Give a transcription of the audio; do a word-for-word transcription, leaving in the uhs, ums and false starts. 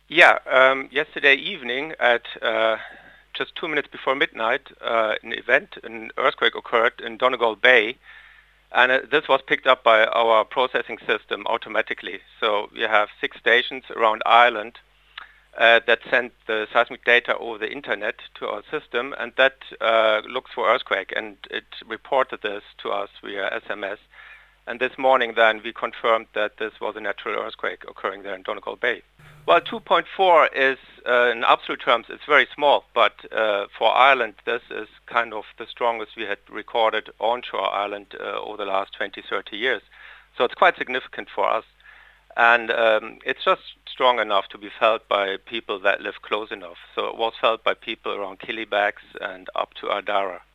Yeah, um, yesterday evening at uh, just two minutes before midnight, uh, an event, an earthquake occurred in Donegal Bay, and uh, this was picked up by our processing system automatically. So we have six stations around Ireland uh, that send the seismic data over the internet to our system, and that uh, looks for earthquake, and it reported this to us via S M S. And this morning then we confirmed that this was a natural earthquake occurring there in Donegal Bay. Well, two point four is, uh, in absolute terms, it's very small, but uh, for Ireland, this is kind of the strongest we had recorded onshore Ireland uh, over the last twenty, thirty years. So it's quite significant for us. And um, it's just strong enough to be felt by people that live close enough. So it was felt by people around Killybegs and up to Ardara.